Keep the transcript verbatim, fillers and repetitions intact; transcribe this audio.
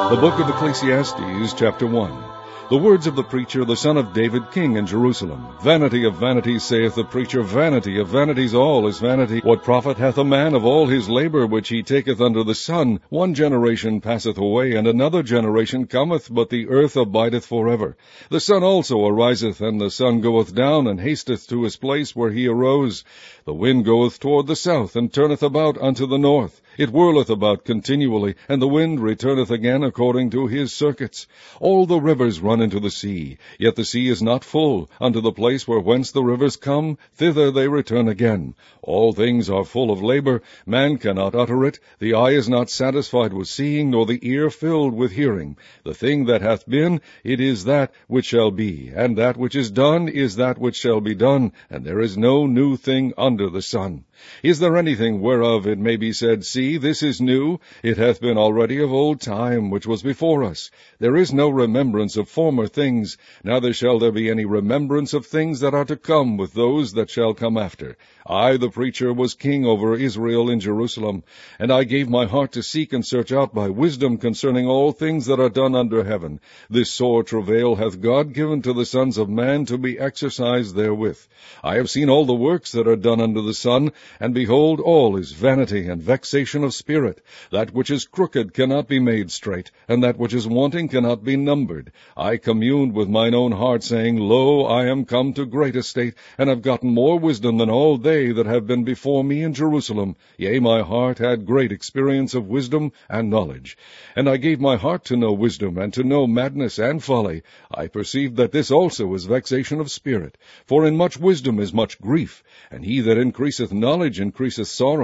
The book of Ecclesiastes, chapter one. The words of the preacher, the son of David, king in Jerusalem. Vanity of vanities, saith the preacher, vanity of vanities, all is vanity. What profit hath a man of all his labor which he taketh under the sun? One generation passeth away, and another generation cometh, but the earth abideth forever. The sun also ariseth, and the sun goeth down, and hasteth to his place where he arose. The wind goeth toward the south, and turneth about unto the north. It whirleth about continually, and the wind returneth again according to his circuits. All the rivers run into the sea, yet the sea is not full. Unto the place where whence the rivers come, thither they return again. All things are full of labor, man cannot utter it. The eye is not satisfied with seeing, nor the ear filled with hearing. The thing that hath been, it is that which shall be, and that which is done is that which shall be done, and there is no new thing under the sun. Is there anything whereof it may be said, See, this is new? It hath been already of old time, which was before us. There is no remembrance of former things, neither shall there be any remembrance of things that are to come with those that shall come after. I, the preacher, was king over Israel in Jerusalem, and I gave my heart to seek and search out by wisdom concerning all things that are done under heaven. This sore travail hath God given to the sons of man to be exercised therewith. I have seen all the works that are done under the sun, and behold, all is vanity and vexation of spirit. That which is crooked cannot be made straight, and that which is wanting cannot be numbered. I communed with mine own heart, saying, Lo, I am come to great estate, and have gotten more wisdom than all they that have been before me in Jerusalem. Yea, my heart had great experience of wisdom and knowledge. And I gave my heart to know wisdom, and to know madness and folly. I perceived that this also is vexation of spirit. For in much wisdom is much grief, and he that increaseth knowledge increaseth sorrow.